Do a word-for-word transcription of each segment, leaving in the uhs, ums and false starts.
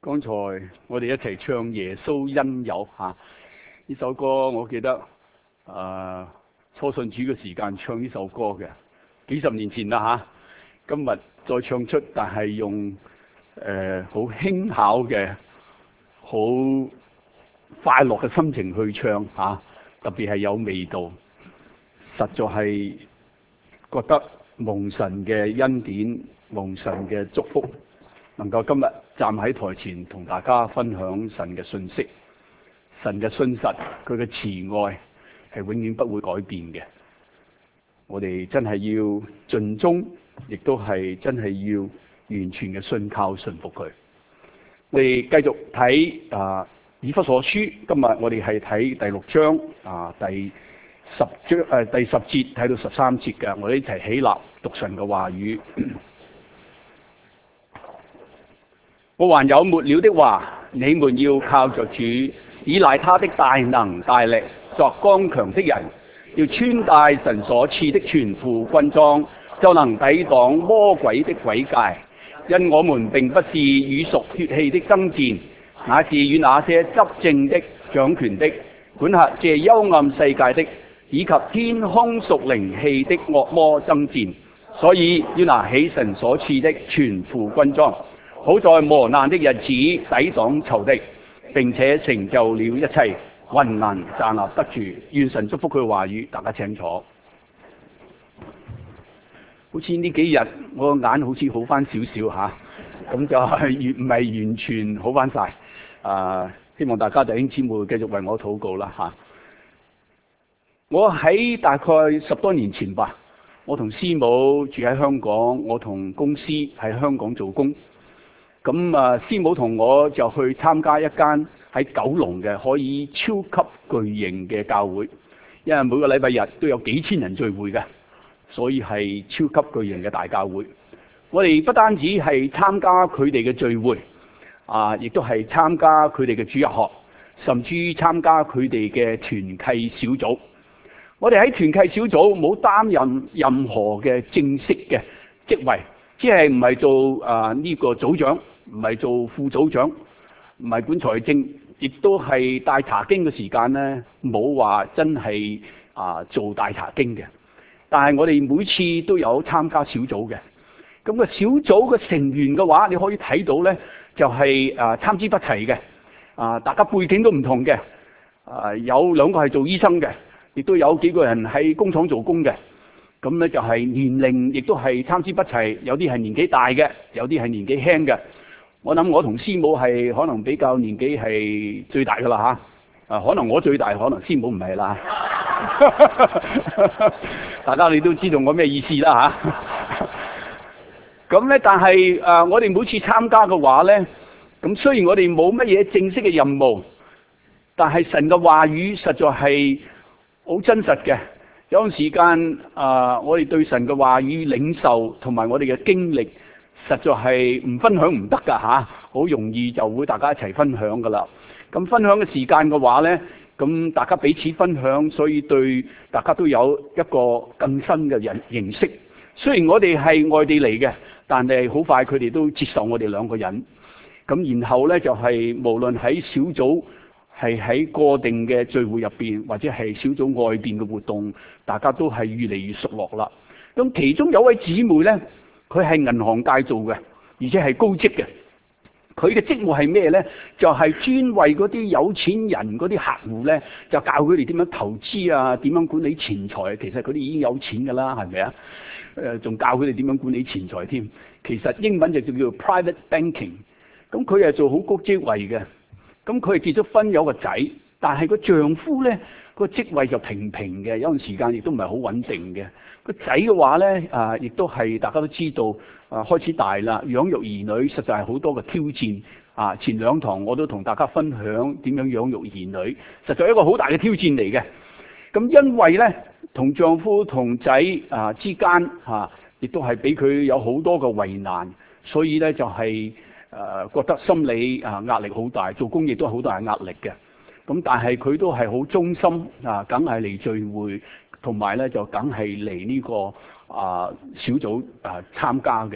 剛才我哋一齊唱耶穌恩友吓，呢、啊、首歌我記得誒、呃、初信主嘅時間唱呢首歌嘅，幾十年前啦吓、啊，今日再唱出，但係用誒好輕巧嘅、好快樂嘅心情去唱吓、啊，特別係有味道，實在係覺得蒙神嘅恩典、蒙神嘅祝福。能夠今日站喺台前同大家分享神嘅信息，神嘅信實，佢嘅慈愛係永遠不會改變嘅。我哋真係要盡忠，亦都係真係要完全嘅信靠順服佢。我哋繼續睇啊以弗所書，今日我哋係睇第六章啊第十章誒、啊、第十節睇到十三節嘅，我哋一齊起立讀神嘅話語。我還有末了的話，你們要靠着主，倚賴他的大能大力，作剛強的人，要穿戴神所賜的全副軍裝，就能抵擋魔鬼的詭計。因我們並不是與屬血氣的爭戰，乃是與那些執政的、掌權的、管轄這幽暗世界的，以及天空屬靈氣的惡魔爭戰。所以要拿起神所賜的全副軍裝，好在磨難的日子抵擋仇敵，並且成就了一切，還能站立得住。願神祝福佢嘅話語，大家請坐。好似呢幾日我個眼好似好翻少少吓，咁就係唔係完全好翻晒。啊，希望大家弟兄姊妹繼續為我禱告啦吓。我喺大概十多年前吧，我同師母住喺香港，我同公司喺香港做工。咁啊，師母同我就去參加一間喺九龍嘅可以超級巨型嘅教會，因為每個禮拜日都有幾千人聚會嘅，所以係超級巨型嘅大教會。我哋不單止係參加佢哋嘅聚會，啊，亦都係參加佢哋嘅主日學，甚至於參加佢哋嘅團契小組。我哋喺團契小組冇擔任任何嘅正式嘅職位，即係唔係做啊呢個組長。唔係做副組長，唔係管財政，亦都係帶查經嘅時間咧，冇話真係啊做大查經嘅。但係我哋每次都有參加小組嘅。咁個小組嘅成員嘅話，你可以睇到咧，就係啊參差不齊嘅，啊大家背景都唔同嘅，啊有兩個係做醫生嘅，亦都有幾個人喺工廠做工嘅。咁咧就係年齡亦都係參差不齊，有啲係年紀大嘅，有啲係年紀輕嘅。我諗我同師母係可能比較年紀係最大噶啦吓，啊可能我最大，可能師母唔係啦。大家你都知道我咩意思啦吓。咁咧，但係誒，我哋每次參加嘅話咧，咁雖然我哋冇乜嘢正式嘅任務，但係神嘅話語實在係好真實嘅。有陣時間啊，我哋對神嘅話語領受同埋我哋嘅經歷。實在係唔分享唔得噶吓，好容易就會大家一齊分享噶啦。咁分享嘅時間嘅話呢，咁大家彼此分享，所以對大家都有一個更新嘅人認識。雖然我哋係外地嚟嘅，但係好快佢哋都接受我哋兩個人。咁然後呢，就係無論喺小組係喺個定嘅聚會入邊，或者係小組外邊嘅活動，大家都係越嚟越熟絡啦。咁其中有位姊妹呢。佢係銀行界做嘅，而且係高職嘅。佢嘅職務係咩咧？就係、是、專為嗰啲有錢人嗰啲客戶咧，就教佢哋點樣投資啊，點樣管理錢財。其實佢哋已經有錢㗎啦，係咪啊？誒，仲教佢哋點樣管理錢財添。其實英文就叫做 private banking。咁佢係做好高職位嘅。咁佢係結咗婚有個仔，但係個丈夫咧個職位就平平嘅，有段時間亦都唔係好穩定嘅。個仔嘅話咧，啊，亦都係大家都知道，啊，開始大啦，養育兒女實在係好多嘅挑戰。啊，前兩堂我都同大家分享點樣養育兒女，實在係一個好大嘅挑戰嚟嘅。咁因為咧，同丈夫同仔啊之間嚇，亦都係俾佢有好多嘅為難，所以咧就係、是、誒、啊、覺得心理啊壓力好大，做工亦都好大壓力嘅。咁但係佢都係好忠心啊，梗係嚟聚會。同埋咧就梗係嚟呢個啊小組啊參加嘅，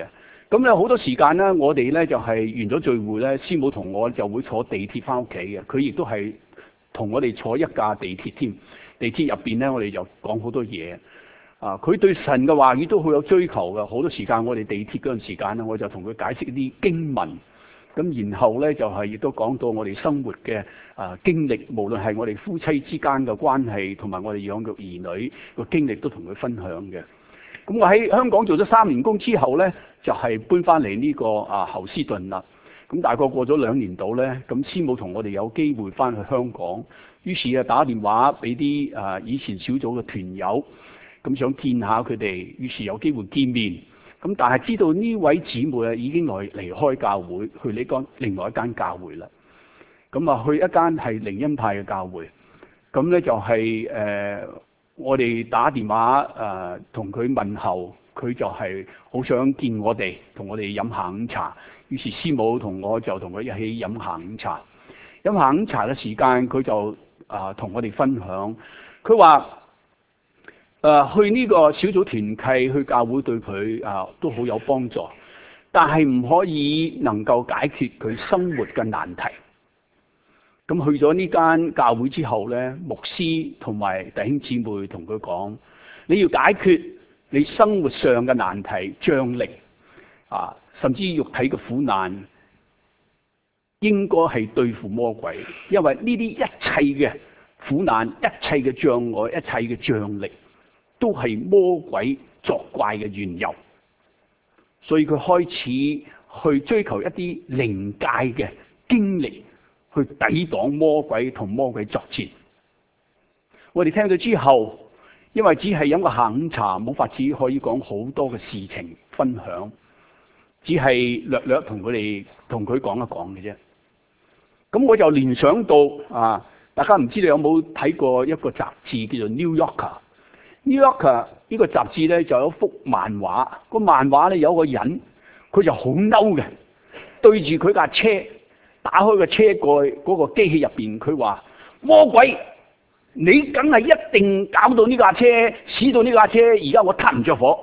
咁咧好多時間咧，我哋咧就係完咗聚會咧，師母同我就會坐地鐵翻屋企嘅。佢亦都係同我哋坐一架地鐵添。地鐵入邊咧，我哋就講好多嘢。啊，佢對神嘅話語都好有追求嘅。好多時間我哋地鐵嗰陣時間咧，我就同佢解釋啲經文。咁然後咧就係亦都講到我哋生活嘅啊經歷，無論係我哋夫妻之間嘅關係，同埋我哋養育兒女個經歷，都同佢分享嘅。咁我喺香港做咗三年工之後咧，就係搬翻嚟呢個啊侯斯頓啦。咁大概過咗兩年度咧，咁師母同我哋有機會翻去香港，於是啊打電話俾啲啊以前小組嘅團友，咁想見下佢哋，於是有機會見面。咁但係知道呢位姊妹啊已經來離開教會，去呢間另外一間教會啦。咁啊去一間係靈恩派嘅教會。咁咧就係、是、誒、呃、我哋打電話誒同佢問候，佢就係好想見我哋，同我哋飲下午茶。於是師母同我就同佢一起飲下午茶。飲下午茶嘅時間，佢就啊同、呃、我哋分享，佢話。誒、呃、去呢個小組團契去教會對佢啊、呃、都好有幫助，但係唔可以能夠解決佢生活嘅難題。咁去咗呢間教會之後咧，牧師同埋弟兄姊妹同佢講：你要解決你生活上嘅難題、張力啊，甚至肉體嘅苦難，應該係對付魔鬼，因為呢啲一切嘅苦難、一切嘅障礙、一切嘅張力，都係魔鬼作怪嘅緣由，所以佢開始去追求一啲靈界嘅經歷，去抵擋魔鬼同魔鬼作戰。我哋聽到之後，因為只係飲個下午茶，冇法子可以講好多嘅事情分享，只係略略同佢哋同佢講一講嘅啫。咁我就聯想到啊，大家唔知道有冇睇過一個雜誌叫做《New Yorker》。New Yorker 呢個雜誌咧就有一幅漫畫，個漫畫咧有個人，佢就好嬲嘅，對住佢架車，打開個車蓋嗰個機器入邊，佢話：魔鬼，你梗係一定搞到呢架車，使到呢架車而家我撻唔着火。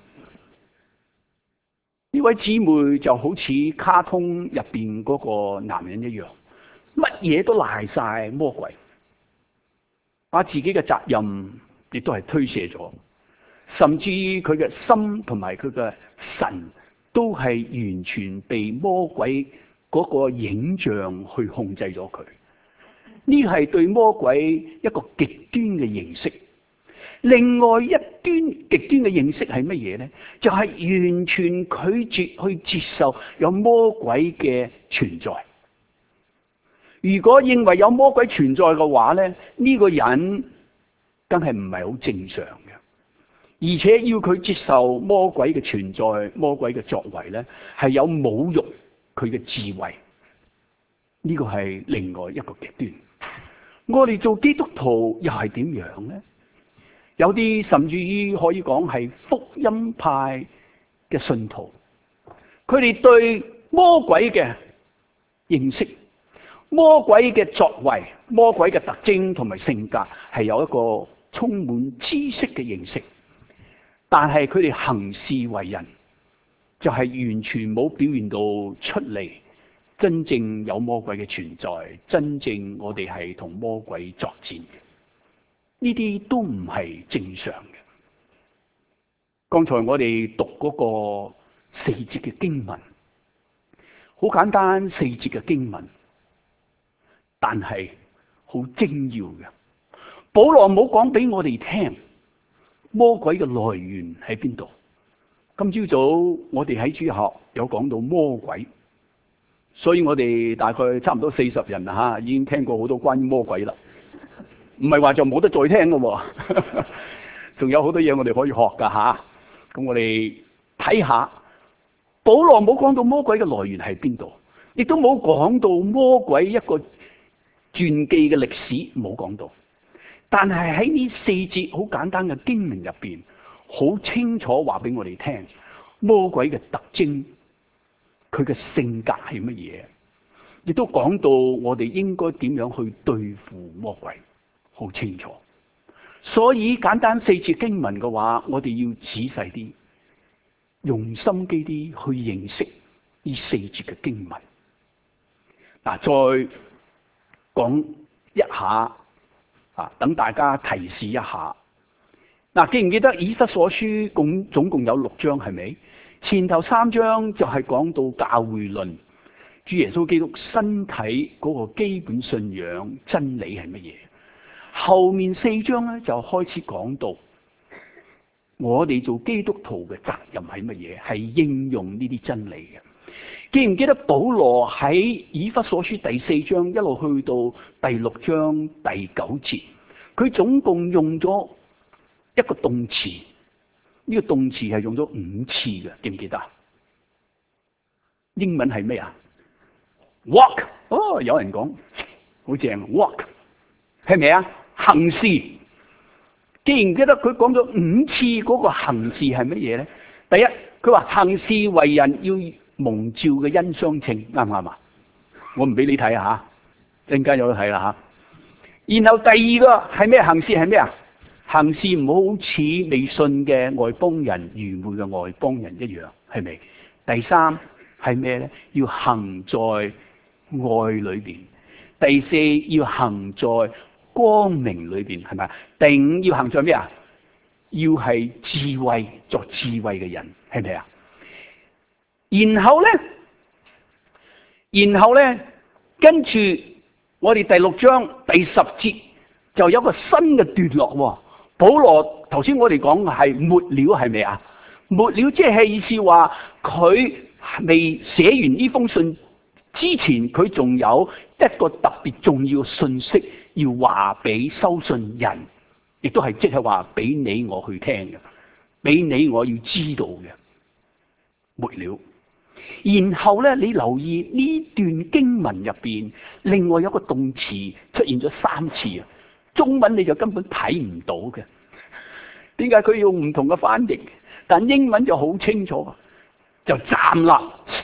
呢位姊妹就好似卡通入邊嗰個男人一樣，乜嘢都賴晒魔鬼，把自己嘅責任亦都係推卸咗，甚至佢嘅心同埋佢嘅神都係完全被魔鬼嗰個影像去控制咗佢。呢係對魔鬼一個極端嘅認識。另外一端極端嘅認識係乜嘢呢？就係、是、完全拒絕去接受有魔鬼嘅存在。如果認為有魔鬼存在嘅話咧，呢、這個人梗係唔係好正常嘅，而且要佢接受魔鬼嘅存在、魔鬼嘅作為咧，係有侮辱佢嘅智慧。呢個係另外一個極端。我哋做基督徒又係點樣咧？有啲甚至於可以講係福音派嘅信徒，佢哋對魔鬼嘅認識、魔鬼嘅作為、魔鬼嘅特徵同埋性格係有一個充滿知識嘅認識，但係佢哋行事為人就係完全冇表現到出嚟，真正有魔鬼嘅存在，真正我哋係同魔鬼作戰嘅，呢啲都唔係正常嘅。剛才我哋讀嗰個四節嘅經文，好簡單，四節嘅經文，但係好精要嘅。保羅冇講俾我哋聽魔鬼嘅來源喺邊度。今朝早我哋喺主學有講到魔鬼，所以我哋大概差唔多四十人啦吓，已經聽過好多關於魔鬼啦。唔係話就冇得再聽噶，仲有好多嘢我哋可以學噶吓。咁我哋睇下，保羅冇講到魔鬼嘅來源係邊度，亦都冇講到魔鬼一個傳記嘅歷史，冇講到。但係喺呢四節好簡單嘅經文入邊，好清楚話俾我哋聽魔鬼嘅特徵，佢嘅性格係乜嘢，亦都講到我哋應該點樣去對付魔鬼，好清楚。所以簡單四節經文嘅話，我哋要仔細啲， 用心機啲去認識呢四節嘅經文。嗱，再講一下啊，等大家提示一下。嗱，記唔記得以弗所書共總共有六章係咪？前頭三章就係講到教會論，主耶穌基督身體嗰個基本信仰真理係乜嘢？後面四章咧就開始講到我哋做基督徒嘅責任係乜嘢？係應用呢啲真理嘅。記唔記得保羅喺以弗所書第四章一路去到第六章第九節，佢總共用咗一個動詞，呢、這個動詞係用咗五次嘅，記唔記得？英文係咩啊 ？Walk 哦，有人講好正 ，walk 係咪啊？行事。記唔記得佢講咗五次嗰個行事係乜嘢咧？第一，佢話行事為人要蒙召嘅恩相稱，啱唔啱啊？我唔俾你睇下，陣間有得睇啦吓。然後第二個係咩行事係咩啊？行事唔好似未信嘅外邦人、愚昧嘅外邦人一樣，係咪？第三係咩咧？要行在愛裏邊。第四要行在光明裏邊，係咪？第五要行在咩啊？要係智慧，作智慧嘅人，係咪啊？然後咧，然後咧，跟住我哋第六章第十節就有個新嘅段落喎。保羅頭先我哋講係末了，係咪啊？末了即係意思話佢未寫完呢封信之前，佢仲有一個特別重要嘅信息要話俾收信人，亦都係即係話俾你我去聽嘅，俾你我要知道嘅末了。然後咧，你留意呢段經文入邊，另外有一個動詞出現咗三次啊！中文你就根本睇唔到嘅，點解佢用唔同嘅翻譯？但英文就好清楚，就站立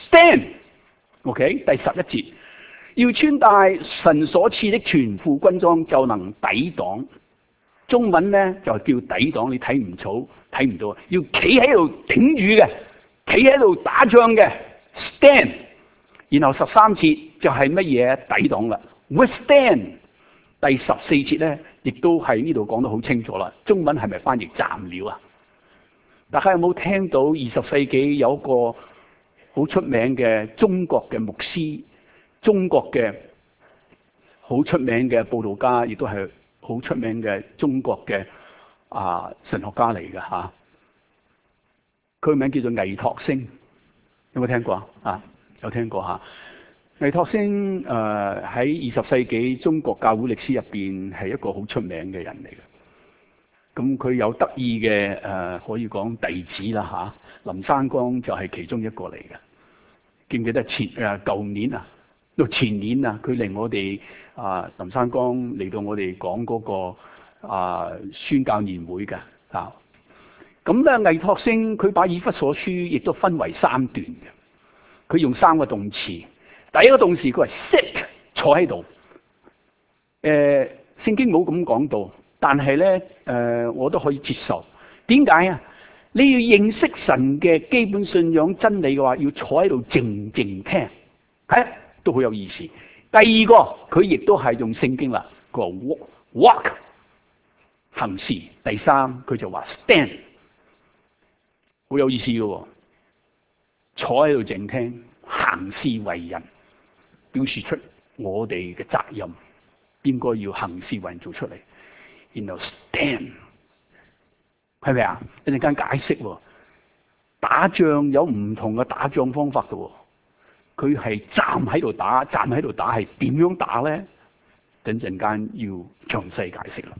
stand。OK， 第十一節，要穿戴神所賜的全副軍裝，就能抵擋。中文咧就叫抵擋，你睇唔到，睇唔到，要企喺度頂住嘅，企喺度打仗嘅 stand。然後十三節就係乜嘢抵擋啦 withstand。第十四節咧，亦都喺呢度講得好清楚啦。中文係咪翻譯站了啊？大家有冇聽到二十世紀有一個好出名嘅中國嘅牧師，中國嘅好出名嘅佈道家，亦都係好出名嘅中國嘅啊神學家嚟嘅嚇。佢名叫做倪柝聲，有冇聽過啊？有聽過嚇。倪柝聲誒喺二十世紀中國教會歷史入邊係一個好出名嘅人嚟嘅。咁佢有得意嘅誒、呃，可以講弟子啦嚇。林山光就係其中一個嚟嘅。記唔記得前誒舊年啊，到前年啊，佢嚟我哋啊林山光嚟到我哋講嗰個啊宣教年會嘅啊。咁咧倪柝聲佢把以弗所書亦都分為三段嘅，佢用三個動詞。第一個動詞佢係 sit 坐喺度，誒、呃、聖經冇咁講到，但係咧誒我都可以接受。點解啊？你要認識神嘅基本信仰真理嘅話，要坐喺度靜靜聽，係都好有意思。第二個佢亦都係用聖經啦，佢話 walk 行事。第三佢就話 stand， 好有意思嘅，坐喺度靜聽，行事為人。表示出我哋嘅責任，應該要行事為人做出嚟，然後 stand， 係咪啊？一陣間解釋，打仗有唔同嘅打仗方法嘅，佢係站喺度打，站喺度打係點樣打咧？等陣間要詳細解釋啦。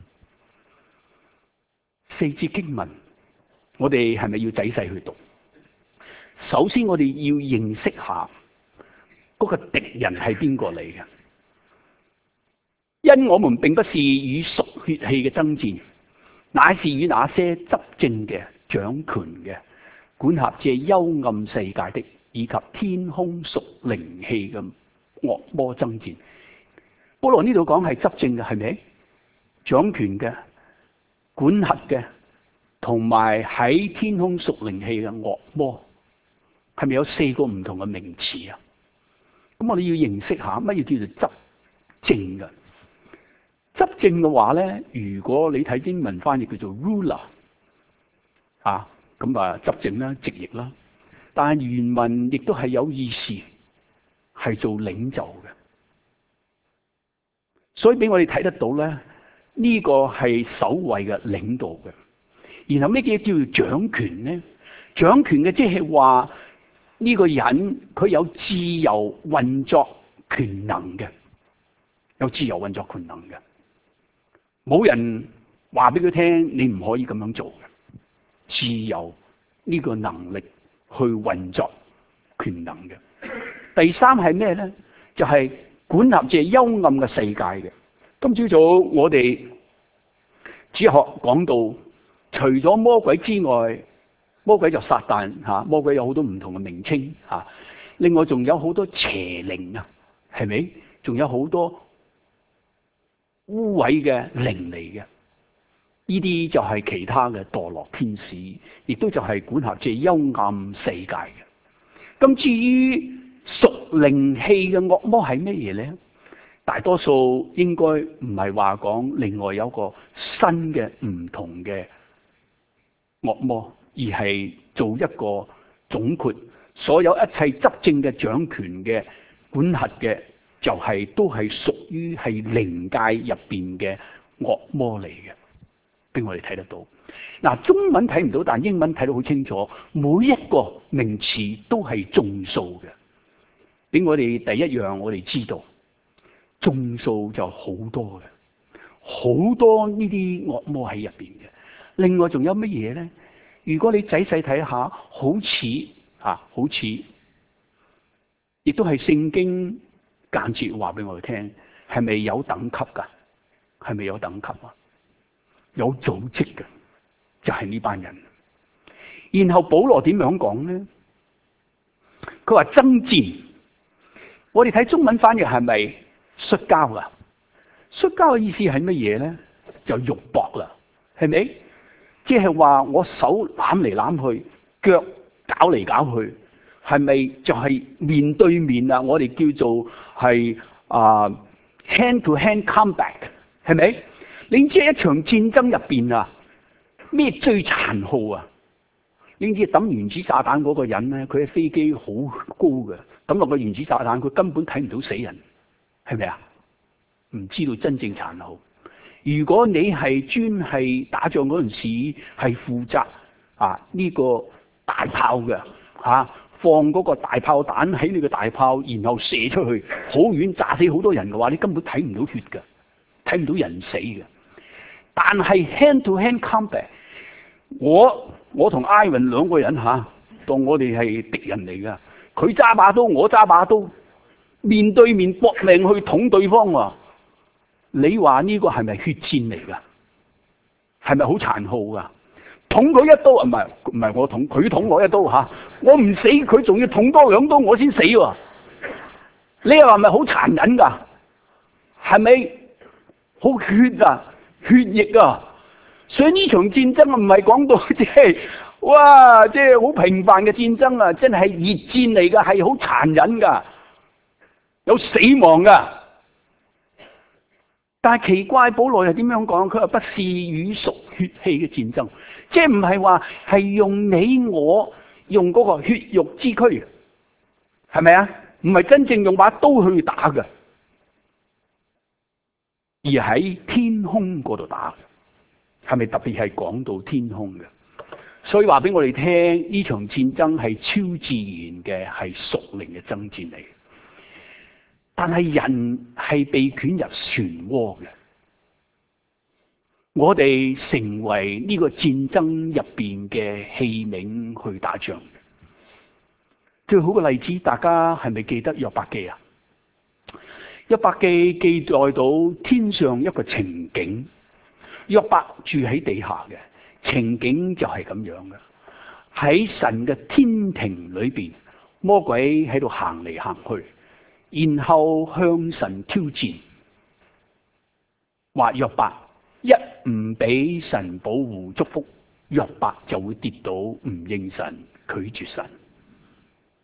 四節經文，我哋係咪要仔細去讀？首先，我哋要認識下。嗰個敵人係邊個嚟嘅？因我們並不是與屬血氣嘅爭戰，乃是與那些執政嘅、掌權嘅、管轄這幽暗世界的，以及天空屬靈氣嘅惡魔爭戰。保羅呢度講係執政嘅，係咪？掌權嘅、管轄嘅，同埋喺天空屬靈氣嘅惡魔係咪有四個唔同嘅名詞啊？咁我哋要認識下乜嘢叫做執政嘅。執政嘅話咧，如果你睇英文翻譯叫做 ruler 啊，咁啊執政啦、直譯啦，但係原文亦都係有意思，係做領袖嘅。所以俾我哋睇得到咧，呢個係首位嘅領導嘅。然後咩叫叫做掌權咧？掌權嘅即係話呢個人佢有自由運作權能嘅，有自由運作權能嘅，冇人話俾佢聽你唔可以咁樣做嘅，自由呢個能力去運作權能嘅。第三係咩咧？就係、是、管轄住幽暗嘅世界嘅。今朝早我哋主學講到，除咗魔鬼之外，魔鬼就撒旦吓，魔鬼有好多唔同嘅名稱吓。另外仲有好多邪靈啊，係咪？仲有好多污穢嘅靈嚟嘅。呢啲就係其他嘅墮落天使，亦都就係管轄住幽暗世界嘅。咁至於屬靈氣嘅惡魔係咩嘢咧？大多數應該唔係話講另外有個新嘅唔同嘅惡魔，而係做一個總括，所有一切執政嘅掌權嘅管轄嘅，就係、是、都係屬於係靈界入邊嘅惡魔嚟嘅，俾我哋睇得到。嗱，中文睇唔到，但英文睇得好清楚，每一個名詞都係眾數嘅。俾我哋第一樣，我哋知道眾數就好多嘅，好多呢啲惡魔喺入邊嘅。另外仲有乜嘢咧？如果你仔細睇下，好似啊，好似亦都係聖經間接話俾我哋聽，係咪有等級噶？係咪有等級啊？有組織嘅，就係呢班人。然後保羅點樣講咧？佢話爭戰。我哋睇中文翻譯係咪摔跤啊？摔跤嘅意思係乜嘢咧？就肉搏啦，係咪？即係話我手攬嚟攬去，腳搞嚟搞去，係咪就係面對面啊？我哋叫做係啊、uh, hand to hand combat， 係咪？你知一場戰爭入邊啊，咩最殘酷啊？你知抌原子炸彈嗰個人咧，佢嘅飛機好高嘅，抌落個原子炸彈，佢根本睇唔到死人，係咪啊？唔知道真正殘酷。如果你係專係打仗嗰陣時係負責啊呢、這個大炮嘅吓、啊，放嗰個大炮彈喺你個大炮，然後射出去好遠，炸死好多人嘅話，你根本睇唔到血嘅，睇唔到人死嘅。但係 hand to hand combat， 我我同 Ivan 兩個人吓、啊，當我哋係敵人嚟噶，佢揸把刀，我揸把刀，面對面搏命去捅對方喎。你話呢個係咪血戰嚟噶？係咪好殘酷噶？捅佢一刀，唔係唔係我捅，佢捅我一刀吓，我唔死，佢仲要捅多兩刀，我先死喎。你又話咪好殘忍噶？係咪好血啊？血液啊！所以呢場戰爭唔係講到即係哇，即係好平凡嘅戰爭啊！真係熱戰嚟噶，係好殘忍噶，有死亡噶。但係奇怪，保羅又點樣講？佢話不是與屬血氣嘅戰爭，即係唔係話係用你我用嗰個血肉之軀，係咪啊？唔係真正用把刀去打嘅，而喺天空嗰度打嘅，係咪特別係講到天空嘅？所以話俾我哋聽，呢場戰爭係超自然嘅，係屬靈嘅爭戰嚟。但係人係被捲入漩渦嘅，我哋成為呢個戰爭入邊嘅器皿去打仗。最好嘅例子，大家係咪記得約伯記啊？約伯記記載到天上一個情景，約伯住喺地下嘅情景就係咁樣嘅。喺神嘅天庭裏邊，魔鬼喺度行嚟行去。然後向神挑戰，話約伯一唔俾神保護祝福，約伯就會跌倒，唔應神，拒絕神。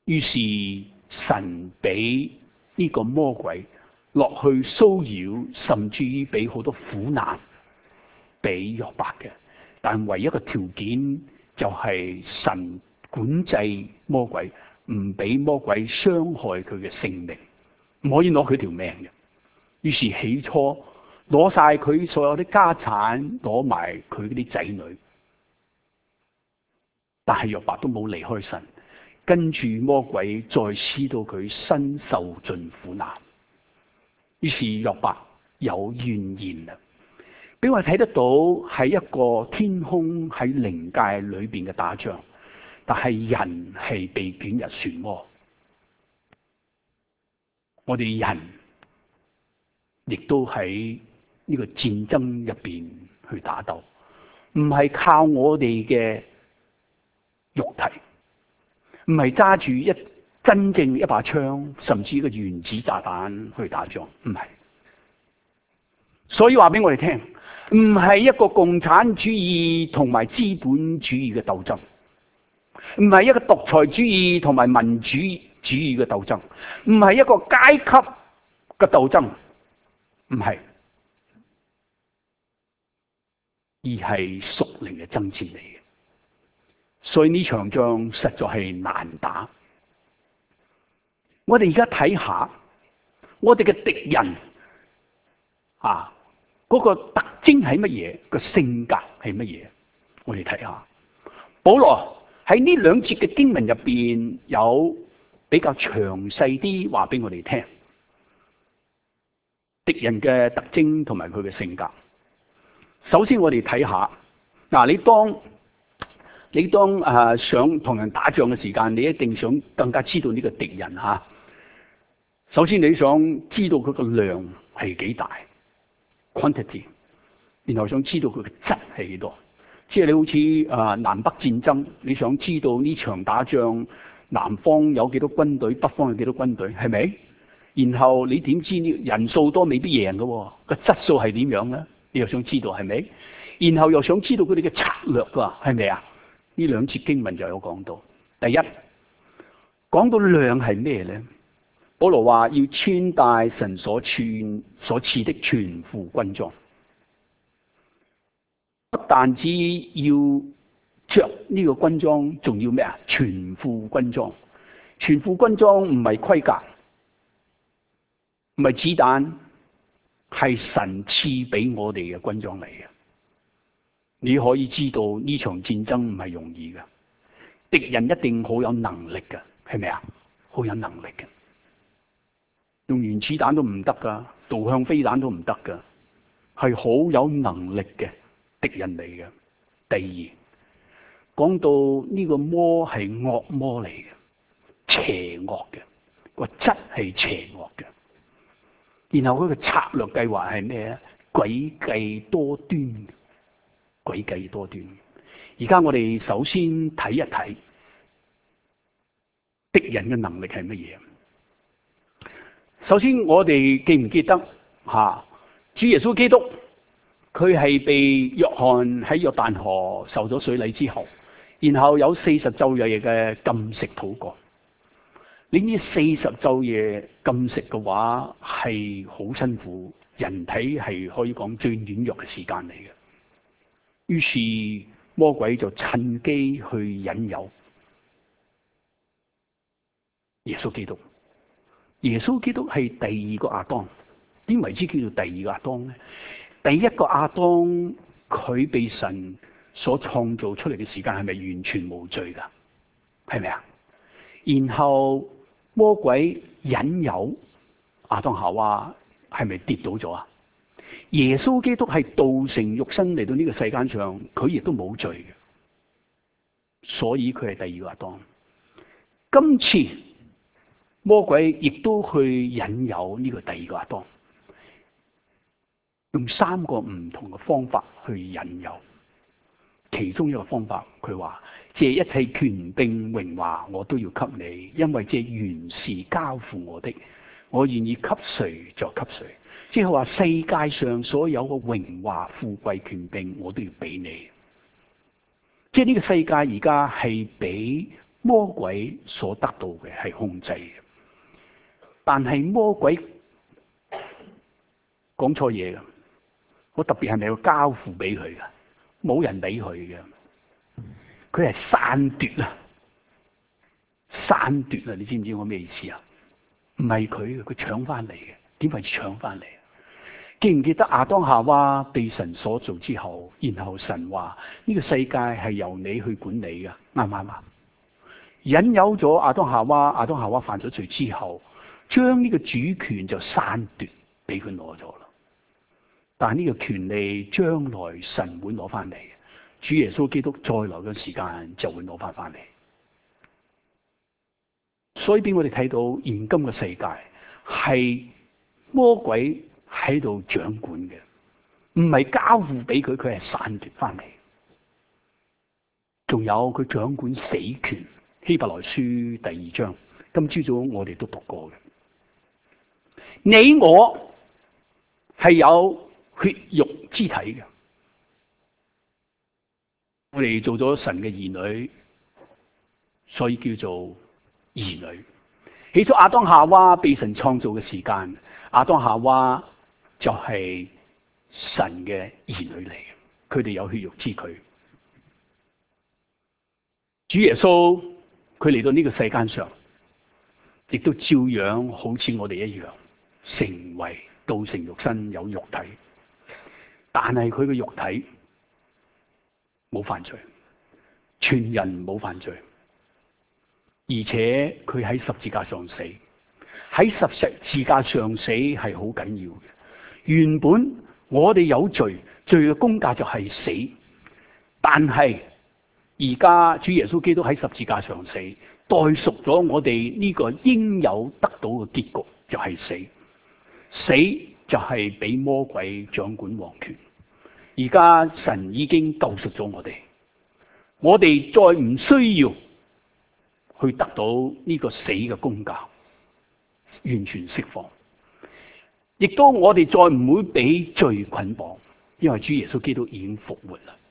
於是神俾呢個魔鬼落去騷擾，甚至於俾好多苦難俾約伯嘅。但唯一個條件就係神管制魔鬼，唔俾魔鬼傷害佢嘅性命，唔可以攞佢條命嘅。於是起初攞晒佢所有啲家產，攞埋佢嗰啲仔女，但係約伯都冇離開神。跟住魔鬼再使到佢身受盡苦難，於是約伯有怨言啦。俾我睇得到係一個天空喺靈界裏邊嘅打仗，但係人係被捲入漩渦。我哋人亦都喺呢個戰爭入邊去打鬥，唔係靠我哋嘅肉體。唔係揸住一真正一把槍，甚至一個原子炸彈去打仗，唔係。所以話俾我哋聽，唔係一個共產主義同埋資本主義嘅鬥爭，唔係一個獨裁主義同埋民主主義嘅鬥爭，唔係一個階級嘅鬥爭，唔係，而係屬靈嘅爭戰嚟嘅。所以呢場仗實在係難打。我哋而家睇下，我哋嘅敵人啊，嗰個特徵係乜嘢？個性格係乜嘢？我哋睇下，保羅喺呢兩節嘅經文入邊有比較詳細啲話俾我哋聽，敵人嘅特徵同埋佢嘅性格。首先我哋睇下，嗱，你當你當誒想同人打仗嘅時間，你一定想更加知道呢個敵人吓。首先你想知道佢個量係幾大 quantity， 然後想知道佢嘅質係幾多。即係你好似誒南北戰爭，你想知道呢場打仗南方有幾多軍隊，北方有幾多軍隊，係咪？然後你點知呢人數多未必贏嘅，個質素係點樣咧？你又想知道係咪？然後又想知道佢哋嘅策略㗎，係咪啊？呢兩節經文就有講到。第一，講到量係咩咧？保羅話要穿戴神所賜所賜的全副軍裝，不但止要着呢個軍裝，仲要咩啊？全副軍裝。全副軍裝唔係盔甲，唔係子彈，係神賜俾我哋嘅軍裝嚟嘅。你可以知道呢場戰爭唔係容易嘅，敵人一定好有能力嘅，係咪啊？好有能力嘅，用原子彈都唔得噶，導向飛彈都唔得噶，係好有能力嘅敵人嚟嘅。第二，講到呢個魔係惡魔嚟嘅，邪惡嘅，個質係邪惡嘅。然後佢嘅策略計劃係咩咧？詭計多端。詭計多端。而家我哋首先睇一睇敵人嘅能力係乜嘢。首先我哋記唔記得吓，主耶穌基督佢係被約翰喺約旦河受咗水禮之後，然後有四十晝夜嘅禁食禱告。你呢四十晝夜禁食嘅話係好辛苦，人體係可以講最軟弱嘅時間嚟嘅。於是魔鬼就趁機去引誘耶穌基督。耶穌基督係第二個亞當。點為之叫做第二個亞當咧？第一個亞當佢被神所創造出嚟嘅時間係咪完全無罪噶？係咪啊？然後魔鬼引誘亞當夏娃，係咪跌倒咗啊？耶穌基督係道成肉身嚟到呢個世間上，佢亦都冇罪嘅，所以佢係第二個亞當。今次魔鬼亦都去引誘呢個第二個亞當，用三個唔同嘅方法去引誘。其中一個方法，佢話：這一切權柄榮華我都要給你，因為這原是交付我的，我願意給誰就給誰。即係話世界上所有嘅榮華富貴權柄，我都要俾你。即係呢個世界而家係俾魔鬼所得到嘅係控制嘅，但係魔鬼講錯嘢㗎。我特別係咪要交付俾佢㗎？冇人俾佢嘅，佢係篡奪啊！篡奪啊！你知唔知我咩意思啊？唔係佢，佢搶翻嚟嘅。點為搶翻嚟？記唔記得亞當夏娃被神所造之後，然後神話呢個世界係由你去管理㗎，啱唔啱啊？引誘咗亞當夏娃，亞當夏娃犯咗罪之後，將呢個主權就篡奪俾佢攞咗啦。但係呢個權利將來神會攞翻嚟，主耶穌基督再來嘅時間就會攞翻翻嚟。所以俾我哋睇到現今嘅世界係魔鬼喺度掌管嘅，唔係交付俾佢，佢係篡奪翻嚟。仲有佢掌管死權，希伯來書第二章，今朝早我哋都讀過嘅。你我係有血肉之體嘅，我哋做咗神嘅兒女，所以叫做兒女。起初亞當夏娃被神創造嘅時間，亞當夏娃就係神嘅兒女嚟嘅，佢哋有血肉之軀。主耶穌佢嚟到呢個世間上，亦都照樣好似我哋一樣，成為道成肉身，有肉體。但係佢嘅肉體冇犯罪，全人冇犯罪。而且佢喺十字架上死，喺十字架上死係好緊要嘅。原本我哋有罪，罪嘅工價就係死，但係而家主耶穌基督喺十字架上死，代贖咗我哋呢個應有得到嘅結局，就係死。死就係俾魔鬼掌管王權。而家神已經救贖咗我哋，我哋再唔需要去得到呢個死嘅工價，完全釋放。亦都我哋再唔會俾罪捆綁，因為主耶穌基督已經復活啦。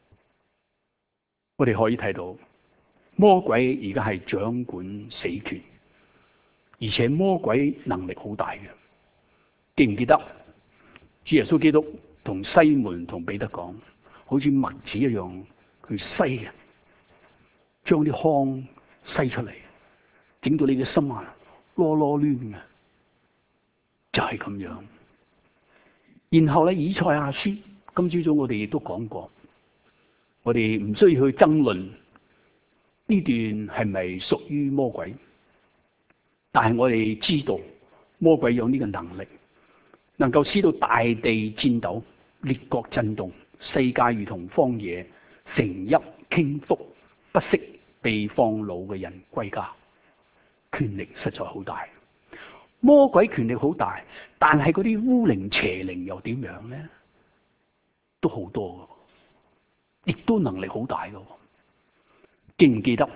我哋可以睇到魔鬼而家係掌管死權，而且魔鬼能力好大嘅。記唔記得主耶穌基督同西門同彼得講，好似麥子一樣去篩嘅，將啲糠篩出嚟，整到你嘅心啊囉囉攣嘅，就係咁樣。然後咧，以賽亞書今朝早我哋亦都講過，我哋唔需要去爭論呢段係咪屬於魔鬼，但係我哋知道魔鬼有呢個能力，能夠使到大地顫抖，列國震動，世界如同荒野，城邑傾覆，不惜被放擄嘅人歸家。權力實在好大，魔鬼權力好大，但係嗰啲污靈邪靈又點樣咧？都好多嘅，亦都能力好大嘅。記唔記得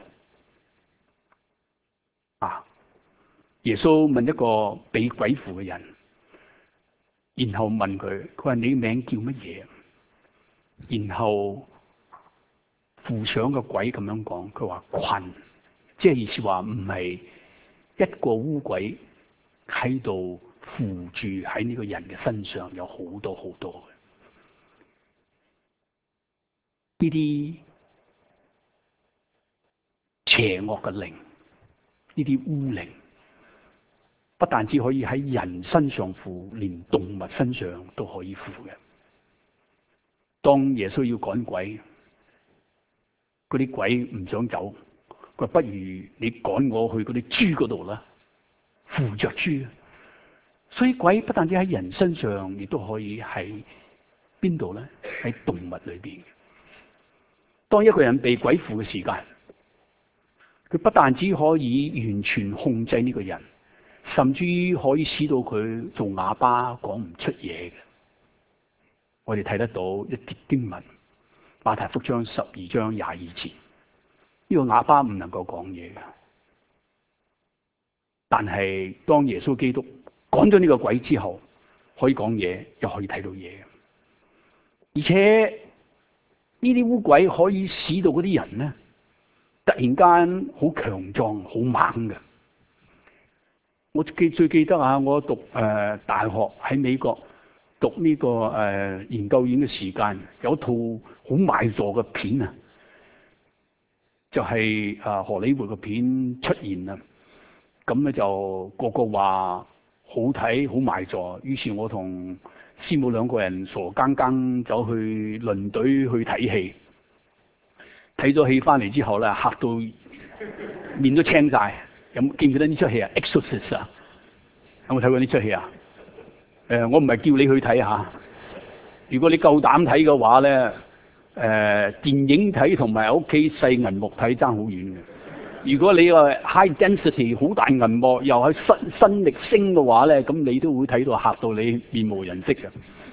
啊？耶穌問一個被鬼附嘅人，然後問佢，佢話你名叫乜嘢？然後附上個鬼咁樣講，佢話群，即係意思話唔係一個污鬼喺度附住喺呢個人嘅身上，有好多好多嘅呢啲邪惡嘅靈，呢啲污靈，不但只可以喺人身上附，連動物身上都可以附嘅。當耶穌要趕鬼，嗰啲鬼唔想走，佢話不如你趕我去嗰啲豬嗰度啦，附着豬。所以鬼不但止喺人身上，亦都可以喺邊度咧？喺動物裏邊。當一個人被鬼附嘅時間，佢不但只可以完全控制呢個人，甚至可以使到佢做啞巴講唔出嘢嘅。我哋睇得到一節經文，馬太福音章十二章廿二節，呢個啞巴唔能夠講嘢嘅，但係當耶穌基督趕咗呢個鬼之後，可以講嘢，又可以睇到嘢。而且呢啲污鬼可以使到嗰啲人咧， 突然間好強壯、好猛嘅。我記最記得啊，我讀誒、呃、大學喺美國讀呢、這個誒、呃、研究院嘅時間，有一套好賣座嘅片啊，就係、是、啊荷里活嘅片出現啦。咁咧就個個話好睇、好賣座，於是我同師母兩個人傻更更走去輪隊去睇戲。睇咗戲翻嚟之後咧，嚇到面都青晒。有記唔記得呢出戲啊 ？Exorcist 啊，有冇睇過呢出戲啊？誒、呃，我唔係叫你去睇下。如果你夠膽睇嘅話咧，誒、呃，電影睇同埋屋企細銀幕睇爭好遠嘅。如果你話 high density 好大銀幕，又係新新力聲嘅話咧，咁你都會睇到嚇到你面無人色嘅。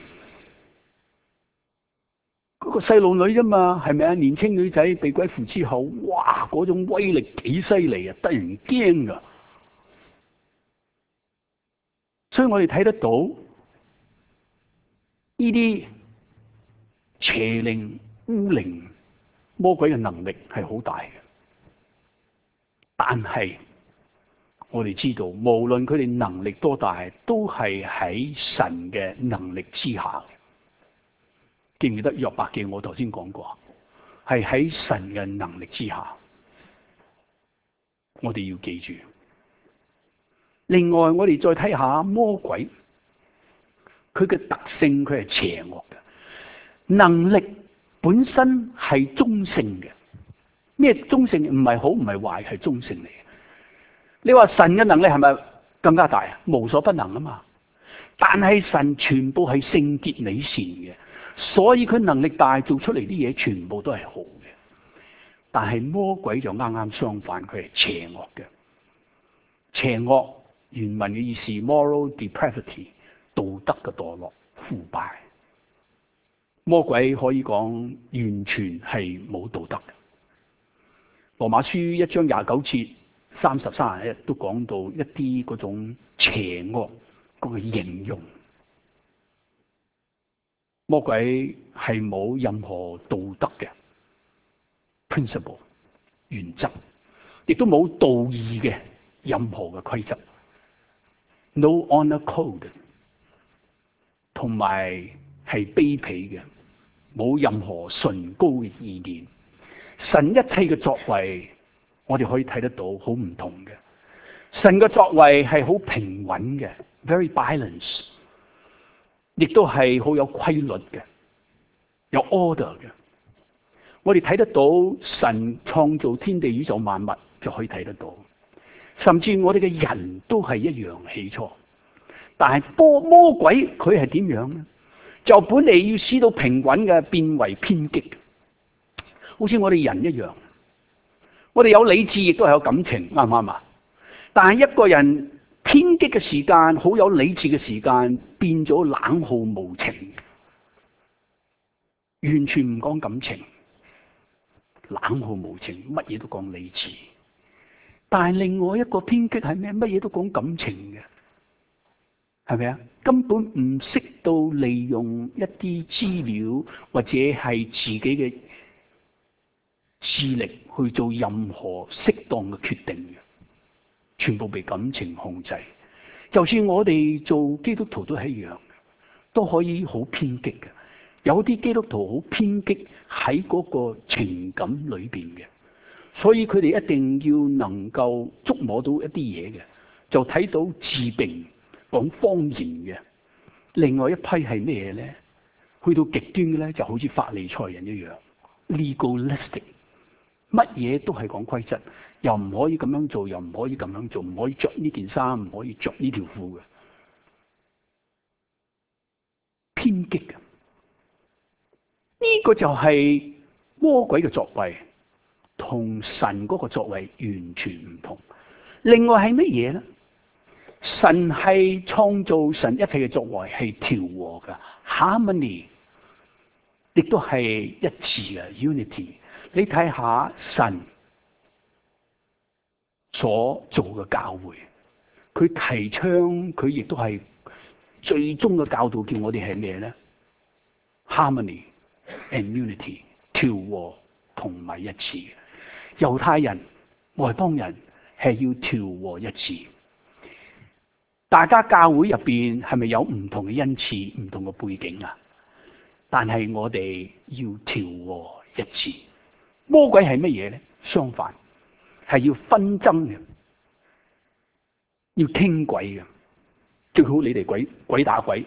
嗰個細路女啫嘛，係咪啊？年青女仔被鬼附之後，哇！嗰種威力幾犀利啊，得人驚噶。所以我哋睇得到呢啲邪靈、污靈、魔鬼嘅能力係好大嘅。但係我哋知道，無論佢哋能力多大，都係喺神嘅能力之下。記唔記得約伯記？我頭先講過，係喺神嘅能力之下。我哋要記住。另外，我哋再睇下魔鬼，佢嘅特性，佢係邪惡嘅。能力本身係中性嘅。咩中性？唔係好，唔係壞，係中性嚟嘅。你話神嘅能力係咪更加大啊？無所不能啊嘛。但係神全部係聖潔美善嘅。所以佢能力大，做出嚟啲嘢全部都係好嘅。但係魔鬼就啱啱相反，佢係邪惡嘅。邪惡原文嘅意思 moral depravity， 道德嘅墮落、腐敗。魔鬼可以講完全係冇道德嘅。羅馬書一章廿九節、三十、三十一都講到一啲嗰種邪惡嗰個形容。魔鬼係冇任何道德嘅 principle 原則，亦都冇道義嘅任何嘅規則 ，no honor code， 同埋係卑鄙嘅，冇任何崇高嘅意念。神一切嘅作為，我哋可以睇得到好唔同嘅。神嘅作為係好平穩嘅 ，very balanced。亦都係好有規律嘅，有 order 嘅。我哋睇得到神創造天地宇宙萬物，就可以睇得到。甚至我哋嘅人都係一樣起初，但係魔魔鬼佢係點樣咧？就本嚟要使到平穩嘅，變為偏激，好似我哋人一樣。我哋有理智，亦都係有感情，啱唔啱啊？但係一個人偏激嘅時間，好有理智嘅時間，變咗冷酷無情，完全唔講感情，冷酷無情，乜嘢都講理智。但係另外一個偏激係咩？乜嘢都講感情嘅，係咪啊？根本唔識到利用一啲資料或者係自己嘅智力去做任何適當嘅決定嘅。全部被感情控制，就算我哋做基督徒都係一樣，都可以好偏激嘅。有啲基督徒好偏激喺嗰個情感裏邊嘅，所以佢哋一定要能夠觸摸到一啲嘢嘅，就睇到治病講方言嘅。另外一批係咩咧？去到極端嘅咧，就好似法利賽人一樣 legalistic， 乜嘢都係講規則。又唔可以咁樣做，又唔可以咁樣做，唔可以着呢件衫，唔可以着呢條褲嘅，偏激嘅。呢個就係魔鬼嘅作為，同神嗰個作為完全唔同。另外係乜嘢咧？神係創造，神一切嘅作為係調和嘅 harmony， 亦都係一致嘅 unity。你睇下神所做嘅教會，佢提倡，佢亦都係最終嘅教導，叫我哋係咩咧 ？Harmony and unity， 調和同埋一致。 猶太人、外邦人係要調和一致。大家教會入邊係咪有唔同嘅恩賜、唔同嘅背景啊？但係我哋要調和一致。魔鬼係乜嘢咧？相反，係要紛爭嘅，要傾鬼嘅。最好你哋鬼鬼打鬼。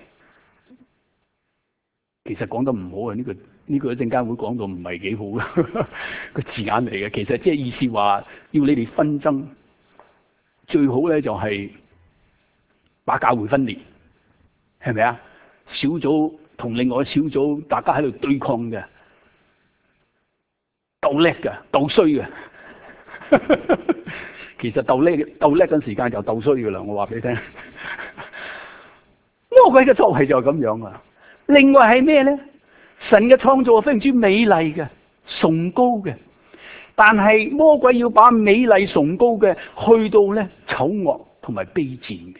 其實講得唔好啊！呢個呢個一陣間會講到唔係幾好嘅個字眼嚟嘅。其實即係意思話要你哋紛爭，最好咧就係把教會分裂，係咪啊？小組同另外小組，大家喺度對抗嘅，鬥叻嘅，鬥衰嘅。其實鬥叻鬥叻嘅時間就鬥衰噶啦，我話俾你聽。魔鬼嘅作為就係咁樣啊！另外係咩咧？神嘅創造係非常之美麗嘅、崇高嘅，但係魔鬼要把美麗崇高嘅去到咧醜惡同埋卑賤嘅。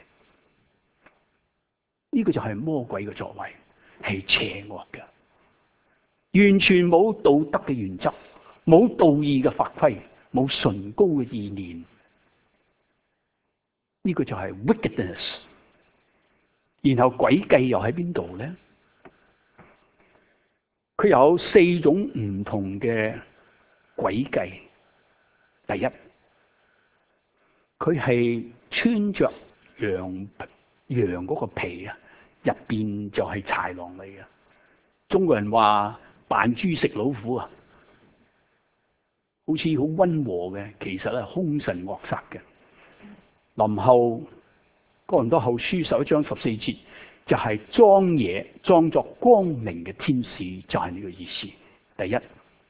呢個就係魔鬼嘅作為，係邪惡嘅，完全冇道德嘅原則，冇道義嘅法規，冇崇高嘅意念。呢個就係 wickedness。然後詭計又喺邊度咧？佢有四種唔同嘅詭計。第一，佢係穿着羊羊嗰個皮啊，入邊就係豺狼嚟嘅。中國人話扮豬食老虎啊，好似好溫和嘅，其實係兇神惡煞嘅。林後哥林多後書十一章十四節。就係裝嘢，裝作光明嘅天使，就係呢個意思。第一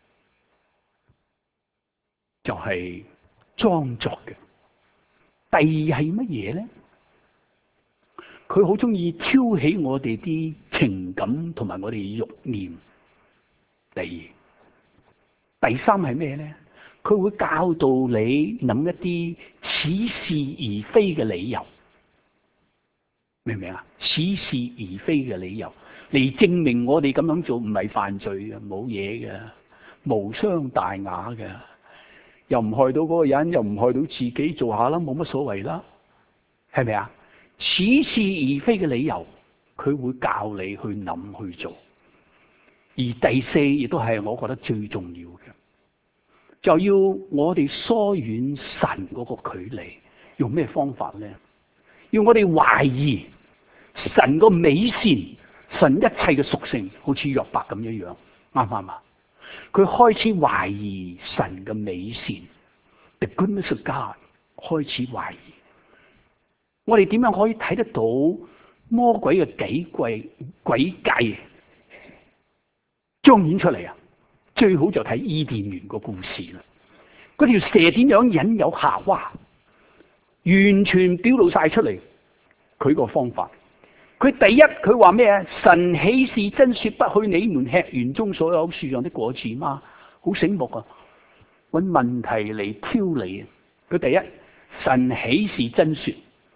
就係、是、裝作嘅。第二係乜嘢咧？佢好中意挑起我哋啲情感同埋我哋慾念。第二、第三係咩咧？佢會教導你諗一啲似是而非嘅理由。明唔明啊？似是而非嘅理由嚟證明我哋咁樣做唔係犯罪嘅，冇嘢嘅，無傷大雅嘅，又唔害到嗰個人，又唔害到自己，做下啦，冇乜所謂啦，係咪啊？似是而非嘅理由，佢會教你去諗去做。而第四亦都係我覺得最重要嘅，就要我哋疏遠神嗰個距離。用咩方法咧？要我哋懷疑神個美善，神一切嘅屬性，好似約伯咁樣樣，啱唔啱啊？佢開始懷疑神嘅美善 ，the goodness of God， 開始懷疑。我哋點樣可以睇得到魔鬼嘅詭計詭計彰顯出嚟啊？最好就睇伊甸園個故事啦。嗰條蛇點樣引誘夏娃？完全表露晒出嚟，佢個方法。佢第一，佢話咩啊？神豈是真說不許你們吃園中所有樹上的果子嗎？好醒目啊！搵問題嚟挑你。佢第一，神豈是真說？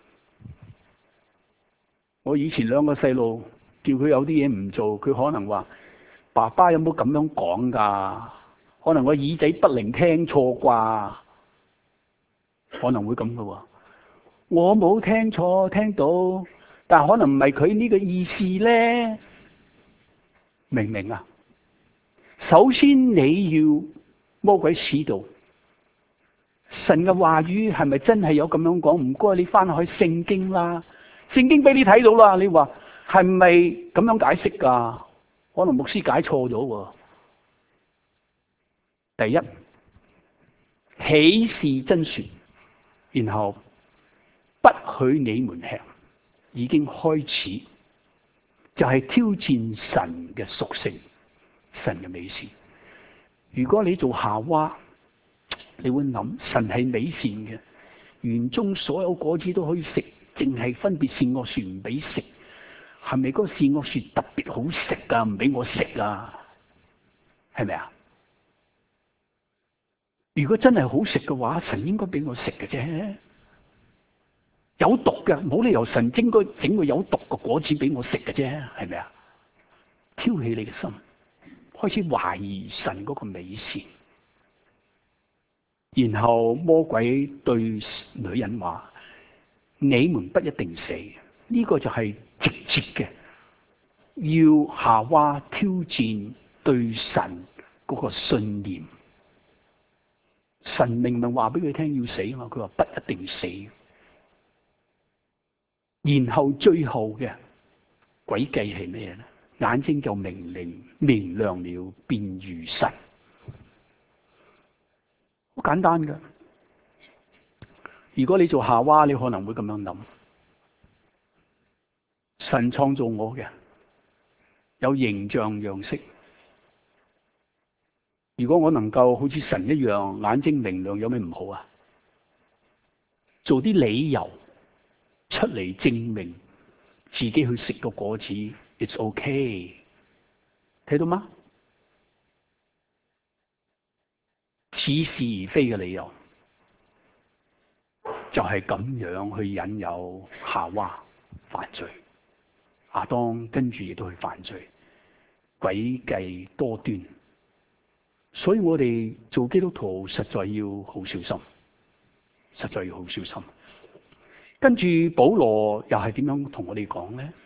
我以前兩個細路叫佢有啲嘢唔做，佢可能話：爸爸有冇咁樣講噶？可能我耳仔不靈聽錯啩？可能會咁噶喎。我冇聽錯，聽到，但可能唔係佢呢個意思咧，明唔明啊？首先你要魔鬼使導，神嘅話語係咪真係有咁樣講？唔該，你翻去聖經啦，聖經俾你睇到啦。你話係咪咁樣解釋噶？可能牧師解錯咗喎。第一，豈是真說？然後。不許你們吃，已經開始就係挑戰神嘅屬性，神嘅美善。如果你做夏娃，你會諗神係美善嘅，園中所有果子都可以食，淨係分別善惡樹唔俾食，係咪嗰個善惡樹特別好食啊？唔俾我食啊？係咪啊？如果真係好食嘅話，神應該俾我食嘅啫。有毒嘅，冇理由神應該整個有毒嘅果子俾我食嘅啫，係咪啊？挑起你嘅心，開始懷疑神嗰個美善。 然後魔鬼對女人話：你們不一定死。呢、這個就係直接嘅，要夏娃挑戰對神嗰個信念。神明明話俾佢聽要死啊嘛，佢話不一定死。然後最後嘅詭計係咩咧？眼睛就明明明亮了，便如神。好簡單噶。如果你做夏娃，你可能會咁樣諗：神創造我嘅，有形象樣式。如果我能夠好似神一樣眼睛明亮，有咩唔好啊？做啲理由出嚟證明自己去食個果子 ，it's okay。睇到嗎？似是而非嘅理由，就係咁樣去引誘夏娃犯罪。亞當跟住亦都去犯罪，詭計多端。所以我哋做基督徒實在要好小心，實在要好小心。跟住保羅又係點樣同我哋講咧？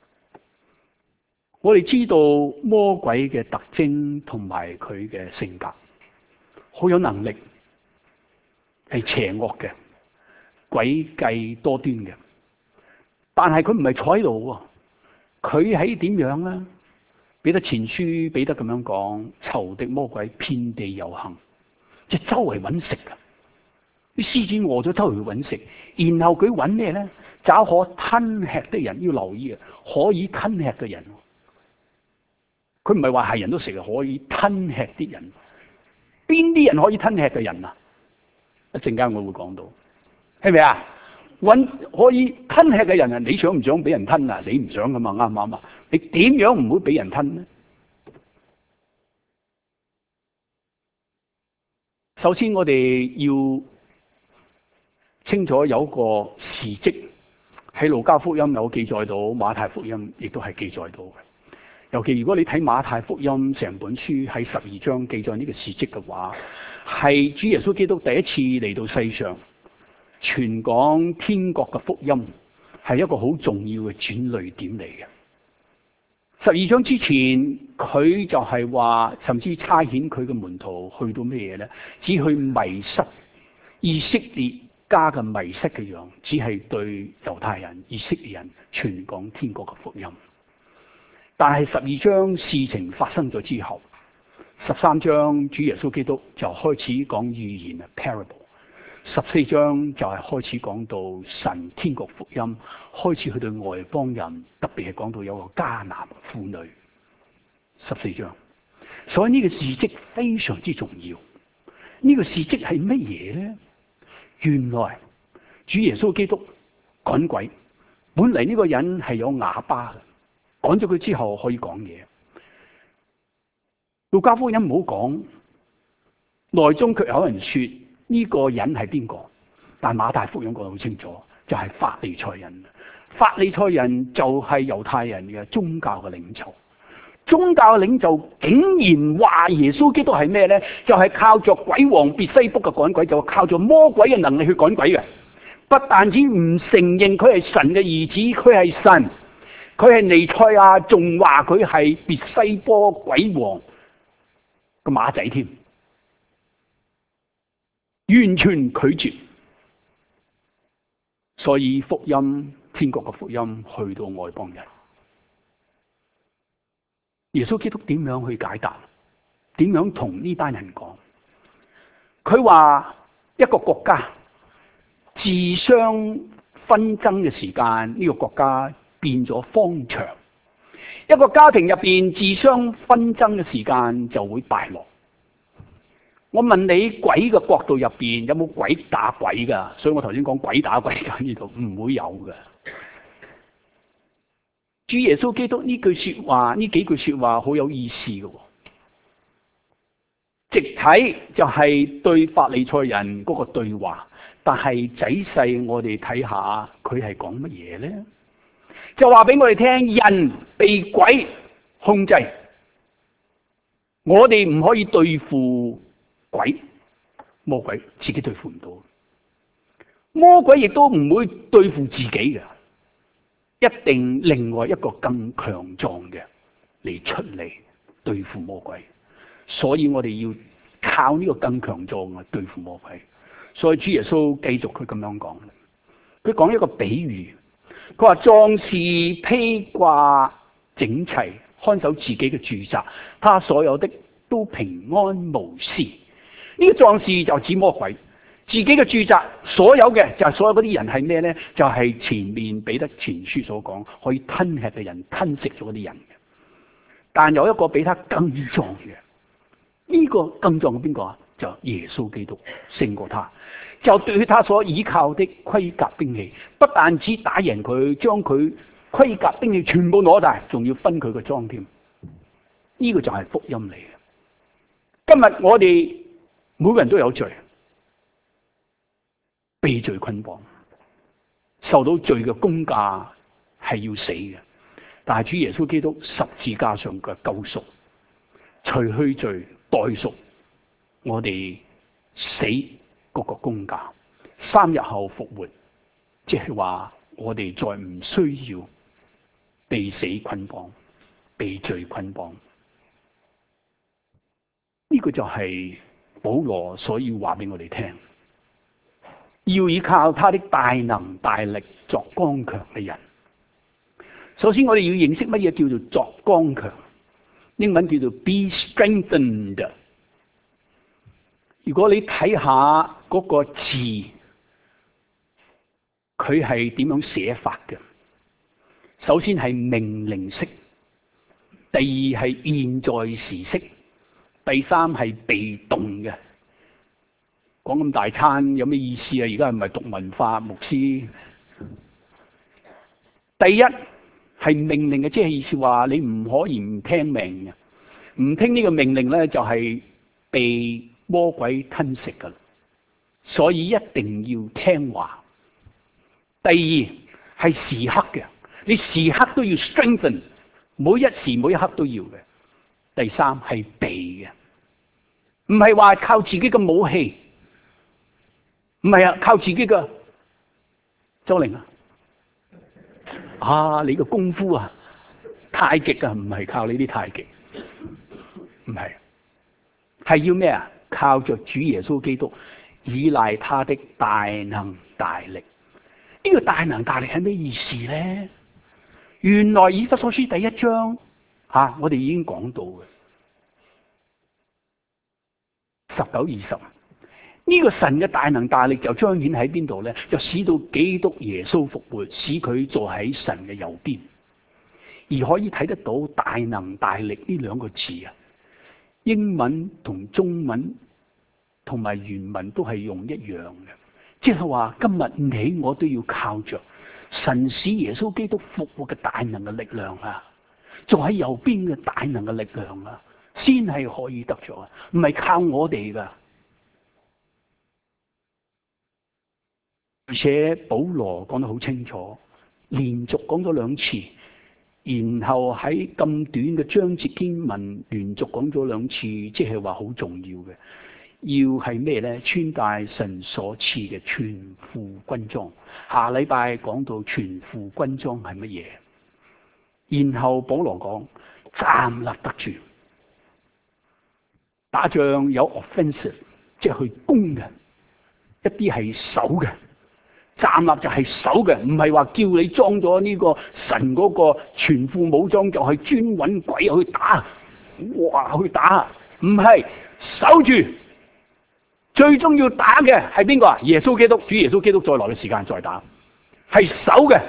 我哋知道魔鬼嘅特徵同埋佢嘅性格，好有能力，係邪惡嘅，詭計多端嘅。但係佢唔係坐喺度喎，佢喺點樣咧？彼得前書彼得咁樣講：仇敵魔鬼遍地遊行，即係周圍揾食噶。啲獅子餓咗，周圍去揾食。然後佢揾咩咧？找可吞吃的人，要留意啊！可以吞吃嘅人，佢唔係話係人都食啊，可以吞吃啲人。邊啲人可以吞吃嘅人啊？一陣間我會講到，係咪啊？揾可以吞吃嘅人啊！你想唔想俾人吞啊？你唔想噶嘛？啱唔啱啊？你點樣唔會俾人吞呢？首先，我哋要清楚有一個事蹟喺路加福音有記載到，馬太福音亦都係記載到嘅。尤其如果你睇馬太福音成本書喺十二章記載呢個事蹟嘅話，係主耶穌基督第一次嚟到世上，傳講天國嘅福音，係一個好重要嘅轉捩點嚟嘅。十二章之前，佢就係話，甚至差遣佢嘅門徒去到咩嘢咧？只去迷失以色列家嘅迷失嘅樣，只係對猶太人、以色列人傳講天國嘅福音。但係十二章事情發生咗之後，十三章主耶穌基督就開始講預言啊 parable。十四章就係開始講到神天國福音，開始去對外邦人，特別係講到有個迦南婦女。十四章，所以呢個事蹟非常之重要。呢個事蹟係乜嘢咧？原來主耶穌基督趕鬼，本嚟呢個人係有啞巴嘅，趕咗佢之後可以講嘢。路加福音唔好講，內中卻有人說呢個人係邊個？但馬太福音講得好清楚，就係法利賽人。法利賽人就係猶太人嘅宗教嘅領袖。宗教嘅領袖竟然話耶穌基督係咩咧？就係靠着鬼王別西卜嘅趕鬼，就靠着魔鬼嘅能力去趕鬼嘅。不但止唔承認佢係神嘅兒子，佢係神，佢係彌賽亞，仲話佢係別西卜鬼王個馬仔添。完全拒絕，所以福音天國嘅福音去到外邦人。耶穌基督點樣去解答？點樣同呢班人講？佢話一個國家自相紛爭嘅時間，呢個國家變咗荒場；一個家庭入邊自相紛爭嘅時間就會敗落。我問你，鬼嘅國度入邊有冇鬼打鬼噶？所以我頭先講鬼打鬼喺呢度唔會有嘅。主耶穌基督呢句說話，呢幾句說話好有意思嘅。直睇就係對法利賽人嗰個對話，但係仔細我哋睇下佢係講乜嘢咧？就話俾我哋聽，人被鬼控制，我哋唔可以對付鬼， 魔鬼自己對付唔到，魔鬼亦都唔會對付自己嘅，一定另外一個更強壯嘅嚟出嚟對付魔鬼。所以我哋要靠呢個更強壯嘅對付魔鬼。所以主耶穌繼續佢咁樣講，佢講一個比喻，佢話壯士披掛整齊，看守自己嘅住宅，他所有的都平安無事。呢、這個壯士就指魔鬼，自己嘅住宅所有嘅就係所有嗰啲人係咩咧？就係、是、前面彼得前書所講可以吞吃嘅人，吞食咗嗰啲人嘅。但有一個比他更壯嘅，呢、這個更壯嘅邊個啊？就耶穌基督勝過他，就對他所倚靠的盔甲兵器，不但只打贏佢，將佢盔甲兵器全部攞晒，仲要分佢個裝添。呢、這個就係福音嚟嘅。今日我哋每個人都有罪，被罪捆綁，受到罪嘅工價係要死嘅。但係主耶穌基督十字架上嘅救贖，除去罪，代贖我哋死嗰個工價，三日後復活，即係話我哋再唔需要被死捆綁，被罪捆綁。呢、這個就係保羅所要話俾我哋聽，要依靠他的大能大力作剛強嘅人。首先我哋要認識乜嘢叫做作剛強，英文叫做 be strengthened。如果你睇下嗰個字，佢係點樣寫法嘅？首先係命令式，第二係現在時式，第三係被動嘅。講咁大餐有咩意思啊？而家係咪讀文化牧師？第一係命令嘅，即係意思話你唔可以唔聽命嘅，唔聽呢個命令咧就係被魔鬼吞食噶啦，所以一定要聽話。第二係時刻嘅，你時刻都要 strengthen， 每一時每一刻都要嘅。第三係備嘅，唔係話靠自己嘅武器，唔係啊，靠自己嘅周玲啊，啊你嘅功夫啊，太極啊，唔係靠你啲太極，唔係，係要咩啊？靠着主耶穌基督，依賴他的大能大力。呢個大能大力係咩意思咧？原來以弗所書第一章吓、啊，我哋已經講到嘅十九二十。呢個神嘅大能大力就彰顯喺邊度咧？就使到基督耶穌復活，使佢坐喺神嘅右邊，而可以睇得到大能大力呢兩個字啊。英文同中文同埋原文都係用一樣嘅，即係話今日你我都要靠着神使耶穌基督復活嘅大能嘅力量啊，坐喺右邊嘅大能嘅力量啊，先係可以得着啊，唔係靠我哋噶。而且保羅講得好清楚，連續講咗兩次。然後喺咁短嘅章節經文連續講咗兩次，即係話好重要嘅，要係咩咧？穿戴神所賜嘅全副軍裝。下禮拜講到全副軍裝係乜嘢？然後保羅講站立得住，打仗有 offensive， 即係去攻嘅，一啲係守嘅。站立就係守嘅，唔係話叫你裝咗呢個神嗰個全副武裝就係專揾鬼去打，哇去打，唔係守住。最終要打嘅係邊個啊？耶穌基督，主耶穌基督再來嘅時間再打，係守嘅。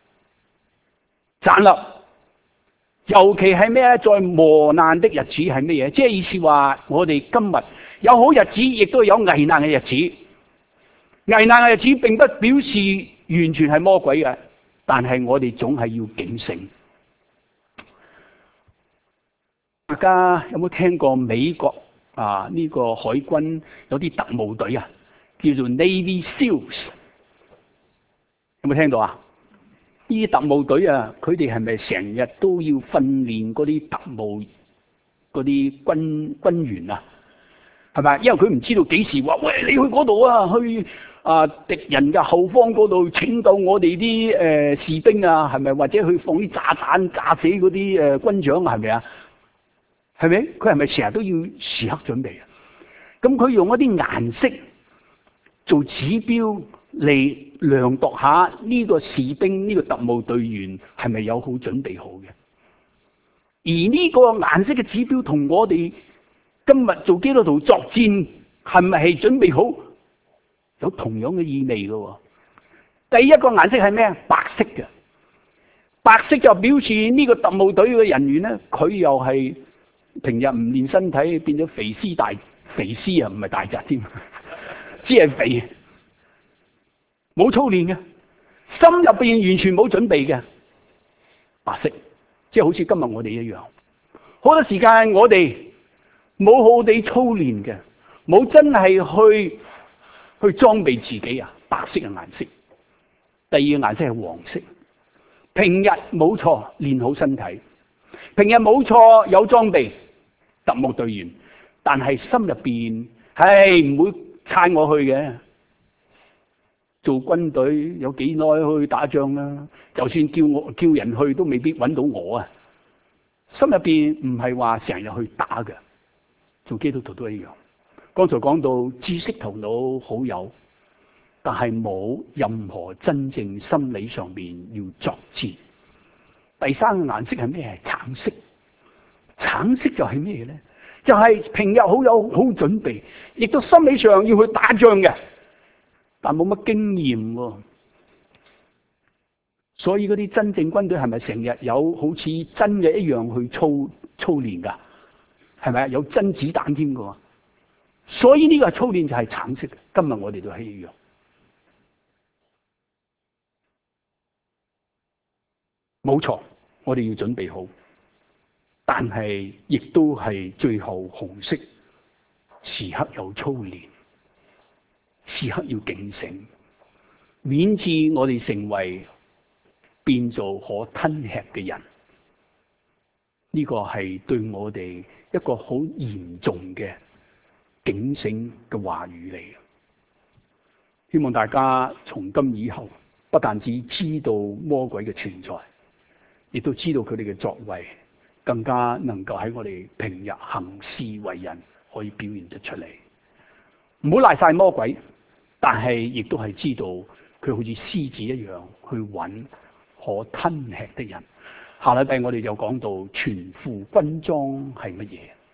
站立，尤其係咩咧？在磨難的日子係乜嘢？即係意思話，我哋今日有好日子，亦都有危難嘅日子。危難嘅日子並不表示完全係魔鬼嘅，但係我哋總係要警醒。大家有冇聽過美國啊呢個海軍有啲特務隊啊，叫做 Navy Seals？ 有冇聽到啊？呢啲特務隊啊，佢哋係咪成日都要訓練嗰啲特務嗰啲軍軍員啊？ 係咪？因為佢唔知道幾時話，喂，你去嗰度啊，去啊敵人嘅後方嗰度拯救我哋啲誒士兵啊，係咪？或者去放啲炸彈炸死嗰啲誒軍長啊，係咪啊？係咪？佢係咪成日都要時刻準備啊？咁佢用一啲顏色做指標嚟量度下呢個士兵、呢個特務隊員係咪有好準備好嘅？而呢個顏色嘅指標同我哋今日做基督徒作戰係咪係準備好有同樣嘅意味嘅？第一個顏色係咩？白色嘅，白色就表示呢個特務隊嘅人員咧，佢又係平日唔練身體，變咗肥屍大肥屍啊，唔係大隻添，只係肥，冇操練嘅，心入邊完全冇準備嘅，白色，即係好似今日我哋一樣，好多時間我哋冇好好地操練嘅，冇真係去去裝備自己啊，白色嘅顏色。第二個顏色係黃色，平日冇錯練好身體，平日冇錯有裝備，特務隊員，但係心入邊係唔會差我去嘅。做軍隊有幾耐去打仗啦？就算叫我叫人去，都未必揾到我啊！心入邊唔係話成日去打嘅，做基督徒都一樣。剛才講到知識頭腦好有，但係冇任何真正心理上邊要作戰。第三個顏色係咩？係橙色。橙色就係咩咧？就係、是、平日好有好準備，亦都心理上要去打仗嘅，但冇乜經驗喎。所以嗰啲真正軍隊係咪成日有好似真嘅一樣去操操練㗎？係咪有真子彈添㗎？所以呢個操練就係橙色嘅。今日我哋都係一樣。冇錯，我哋要準備好，但係亦都係最後紅色，時刻有操練，時刻要警醒，免致我哋成為變做可吞吃嘅人。呢個係對我哋一個好嚴重嘅警醒嘅話語嚟。希望大家從今以後不但只知道魔鬼嘅存在，亦都知道佢哋嘅作為，更加能夠喺我哋平日行事為人可以表現得出嚟。唔好賴晒魔鬼，但係亦都係知道佢好似獅子一樣去揾可吞吃的人。下禮拜我哋就講到全副軍裝係乜嘢，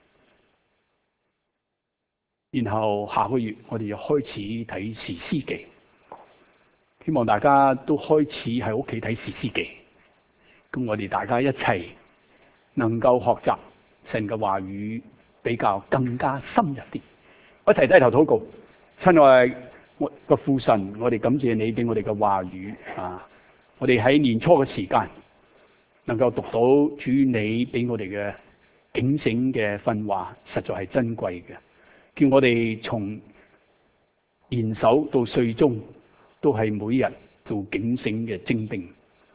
然後下個月我哋就開始睇士師記。希望大家都開始喺屋企睇士師記。咁我哋大家一齊能夠學習神嘅話語，比較更加深入啲。我一齊低頭禱告。親愛我個父神，我哋感謝你俾我哋嘅話語啊！我哋喺年初嘅時間能夠讀到主你俾我哋嘅警醒嘅訓話，實在係珍貴嘅。叫我哋從年首到歲終都係每日做警醒嘅精兵。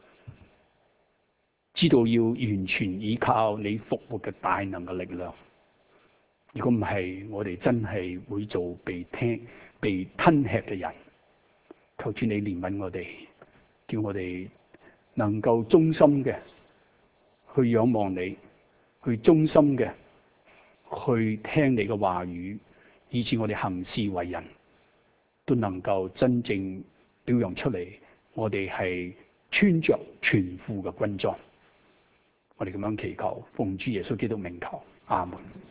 知道要完全依靠你復活嘅大能嘅力量。如果唔係，我哋真係會做被聽、被吞吃嘅人。求主你憐憫我哋，叫我哋能夠忠心嘅去仰望你，去忠心嘅去聽你嘅話語，以致我哋行事為人都能夠真正表揚出嚟。我哋係穿着全副嘅軍裝。我哋咁樣祈求，奉主耶穌基督名求，阿門。